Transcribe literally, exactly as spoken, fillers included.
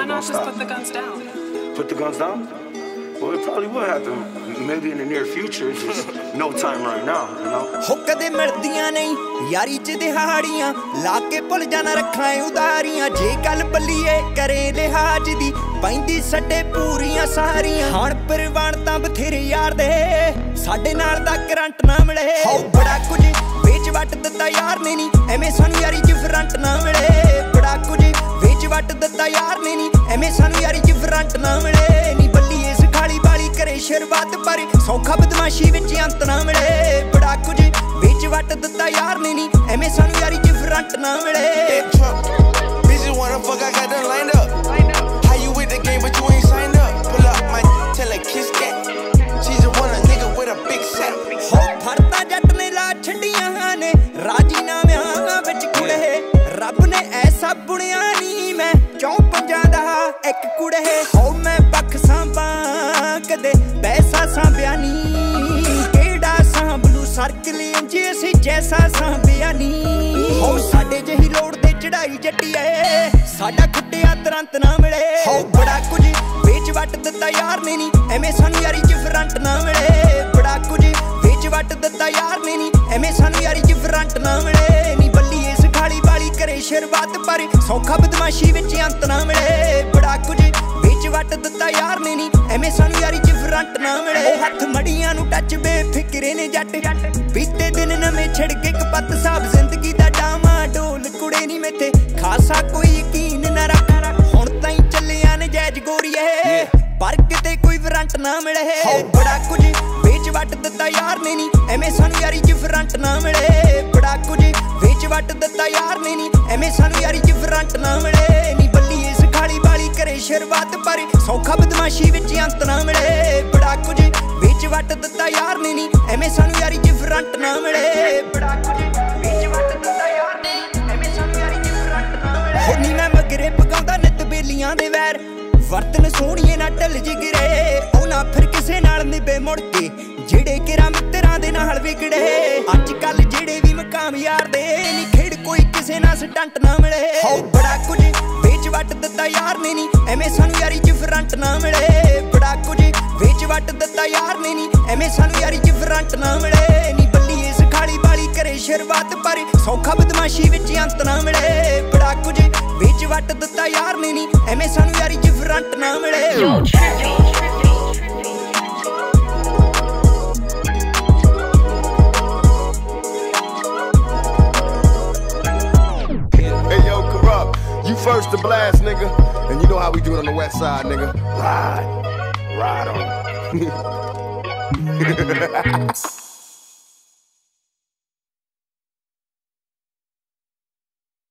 Why not just stop. put the guns down? Put the guns down? Well, it probably will happen. Maybe in the near future. It's just no time right now, you know? ਹੋ ਕਦੇ ਮਿਲਦੀਆਂ ਨਹੀਂ ਯਾਰੀ ਚ ਦਿਹਾੜੀਆਂ ਲਾ ਕੇ ਭੁੱਲ ਜਾਣਾ ਰੱਖਾਂ ਉਦਾਰੀਆਂ ਜੇ ਗੱਲ ਬੱਲੀਏ ਕਰੇ ਲਿਹਾਜ ਦੀ ਪੈਂਦੀ ਸੱਡੇ ਪੂਰੀਆਂ ਸਾਰੀਆਂ ਹਾਣ ਪਰਵਾਨ ਤਾਂ ਬਥੇਰੇ ਯਾਰ ਦੇ ਸਾਡੇ ਨਾਲ ਦਾ ਕਰੰਟ ਨਾ ਮਿਲੇ ਹੋ ਬੜਾ ਕੁਝ ਵੇਚ ਵੱਟ ਦਿੱਤਾ ਯਾਰ ਨੇ ਨਹੀਂ ਐਵੇਂ ਸਾਨੂੰ ਯਾਰੀ ਚ ਫਰੰਟ ਨਾ ਮਿਲੇ ਬੜਾ ਕੁਝ ਵੇਚ ਵੱਟ ਦਿੱਤਾ ਯਾਰ ਨੇ ਨਹੀਂ ਐਵੇਂ ਸਾਨੂੰ ਯਾਰੀ ਚ ਫਰੰਟ ਨਾ ਮਿਲੇ ਨੀ ਬੱਲੀ ਇਸ ਖਾਲੀ ਬਾਲੀ ਕਰੇ ਸ਼ੁਰੂਆਤ ਪਰ ਸੌਖਾ ਬਦਮਾਸ਼ੀ ਵਿੱਚ ਅੰਤ ਨਾ ਮਿਲੇ ਬੜਾ ਕੁਝ ਵੇਚ ਵੱਟ ਦਿੱਤਾ ਯਾਰ ਨੇ ਨਹੀਂ ਐਵੇਂ ਸਾਨੂੰ ਯਾਰੀ ਚ ਫਰੰਟ ਨਾ ਮਿਲੇ Bitches wanna fuck, I got them lined up. How you with the game but you ain't signed up? Pull up my tell her kiss that. She's a wanna nigga with a big set. ਹੋ ਫੜਤਾ ਜੱਟ ਨੇ ਲਾ ਛੱਡੀਆਂ ਨੇ ਰਾਜੀਨਾਮਿਆਂ ਵਿੱਚ ਕੁੜੇ ਰੱਬ ਨੇ ਐਸਾ ਬੁਣਿਆ ਨਹੀਂ ਮੈਂ ਚੌਂ ਪੰਜਾਂ ਦਾ ਇੱਕ ਕੁੜੇ ਹੋ ਮੈਂ ਪੱਖ ਸਾਂਭਾਂ ਕਦੇ ਪੈਸਾ ਸਾਂਭਿਆ ਨਹੀਂ ਕਿਹੜਾ ਸਾਂਭਲੂ ਸਰਕਲ ਇੰਜ ਅਸੀਂ ਜੈਸਾ ਸਾਂਭਿਆ ਨਹੀਂ ਹੋ ਸਾਡੇ ਜਿਹੀ ਲੋੜ ਦੇ ਚੜਾਈ ਜੱਟੀਏ ਸਾਡਾ ਖੁੱਟਿਆ ਤੁਰੰਤ ਨਾ ਮਿਲੇ ਹੋ ਬੜਾ ਕੁਝ ਵੇਚ ਵੱਟ ਦਿੱਤਾ ਯਾਰ ਨੇ ਨਹੀਂ ਐਵੇਂ ਸਾਨੂੰ ਯਾਰੀ ਚ ਫਰੰਟ ਨਾ ਮਿਲੇ ਬੜਾ ਕੁਝ ਵੇਚ ਵੱਟ ਦਿੱਤਾ ਯਾਰ ਨੇ ਨਹੀਂ ਐਵੇਂ ਸਾਨੂੰ ਯਾਰੀ ਚ ਫਰੰਟ ਨਾ ਮਿਲੇ ਨੀ ਬੱਲੀ ਇਸ ਖਾਲੀ ਬਾਲੀ ਕਰੇ ਸ਼ੁਰੂਆਤ ਪਰ ਸੌਖਾ ਬਦਮਾਸ਼ੀ ਵਿੱਚ ਅੰਤ ਨਾ ਮਿਲੇ ਬੜਾ ਕੁਝ ਵੇਚ ਵੱਟ ਦਿੱਤਾ ਯਾਰ ਨੇ ਨਹੀਂ ਐਵੇਂ ਸਾਨੂੰ ਯਾਰੀ ਚ ਫਰੰਟ ਨਾ ਮਿਲੇ ਹੱਥ ਮੜੀਆਂ ਨੂੰ ਟੱਚ ਬੇਫਿਕਰੇ ਨੇ ਜੱਟ ਬੀਤੇ ਦਿਨ ਨਵੇਂ ਛਿੜ ਕੇ ਕਪੱਤ ਸਾਬ ਜ਼ਿੰਦਗੀ ਦਾ ਡਾਮਾ ਢੋਲ ਕੁੜੇ ਨਹੀਂ ਮੇਥੇ ਖਾਸਾ ਕੋਈ ਯਕੀਨ ਨਾ ਰੱਖ ਹੁਣ ਤਾਈਂ ਚੱਲਿਆ ਨਜਾਇਜ਼ ਗੋਰੀਏ ਪਰ ਕਿਤੇ ਕੋਈ ਫਰੰਟ ਨਾ ਮਿਲੇ ਬੜਾ ਕੁਝ ਵੇਚ ਵੱਟ ਦਿੱਤਾ ਯਾਰ ਨੇ ਨਹੀਂ ਐਵੇਂ ਸਾਨੂੰ ਯਾਰੀ ਚ ਫਰੰਟ ਨਾ ਮਿਲੇ ਬੜਾ ਕੁਝ ਵੇਚ ਵੱਟ ਦਿੱਤਾ ਯਾਰ ਨੇ ਨਹੀਂ ਐਵੇਂ ਸਾਨੂੰ ਯਾਰੀ ਚ ਫਰੰਟ ਨਾ ਮਿਲੇ ਨੀ ਬੱਲੀ ਇਸ ਖਾਲੀ ਬਾਲੀ ਕਰੇ ਸ਼ੁਰੂਆਤ ਪਰ ਸੌਖਾ ਬਦਮਾਸ਼ੀ ਵਿੱਚ ਅੰਤ ਨਾ ਮਿਲੇ ਬੜਾ ਕੁਝ ਵੇਚ ਵੱਟ ਦਿੱਤਾ ਯਾਰ ਨੇ ਨਹੀਂ ਐਵੇਂ ਸਾਨੂੰ ਯਾਰੀ ਚ ਫਰੰਟ ਨਾ ਮਿਲੇ ਬੜਾ ਕੁਝ ਵੇਚ ਵੱਟ ਦਿੱਤਾ ਯਾਰ ਨੇ ਐਵੇਂ ਸਾਨੂੰ ਯਾਰੀ ਚ ਫਰੰਟ ਨਾ ਮਿਲੇ ਹੋ ਨੀ ਮੈਂ ਮਗਰੇ ਪਕਾਉਂਦਾ ਨਿੱਤ ਬੇਲੀਆਂ ਦੇ ਵੈਰ ਵਰਤਨ ਸੋਹਣੀਏ ਨਾ ਢਲ ਜਿਗਰੇ ਉਹ ਨਾ ਫਿਰ ਕਿਸੇ ਨਾਲ ਨਿਭੇ ਮੁੜ ਕੇ ਜਿਹੜੇ ਕਿਰਾਂ ਮਿੱਤਰਾਂ ਦੇ ਨਾਲ ਵਿਗੜੇ ਅੱਜ ਕੱਲ ਜਿਹੜੇ ਵੀ ਮਕਾਮ ਯਾਰ ਦੇ ਨੀ ਖੇਡ ਕੋਈ ਕਿਸੇ ਨਾਲ ਸਟੰਟ ਨਾ ਮਿਲੇ ਹੋ ਬੜਾ ਕੁਝ ਵੇਚ ਵੱਟ ਦਿੱਤਾ ਯਾਰ ਨੇ ਨਹੀਂ ਐਵੇਂ ਸਾਨੂੰ ਯਾਰੀ ਚ ਫਰੰਟ ਨਾ ਮਿਲੇ ਬੜਾ ਕੁਝ ਵੇਚ ਵੱਟ ਦਿੱਤਾ ਯਾਰ ਨੇ ਨਹੀਂ ਐਵੇਂ ਸਾਨੂੰ ਯਾਰੀ ਚ ਫਰੰਟ ਨਾ ਮਿਲੇ ਨੀ ਬੱਲੀ ਇਸ ਖਾਲੀ ਬਾਲੀ ਕਰੇ ਸ਼ੁਰੂਆਤ ਪਰ ਸੌਖਾ ਬਦਮਾਸ਼ੀ ਵਿੱਚ ਅੰਤ ਨਾ ਮਿਲੇ ਬੜਾ ਕੁਝ ਵੇਚ ਵੱਟ ਦਿੱਤਾ ਯਾਰ ਨੇ ਨਹੀਂ ਐਵੇਂ ਸਾਨੂੰ ਯਾਰੀ ਚ ਫਰੰਟ ਨਾ ਮਿਲੇ You first to blast, nigga. And you know how we do it on the west side, nigga. Ride. Ride on.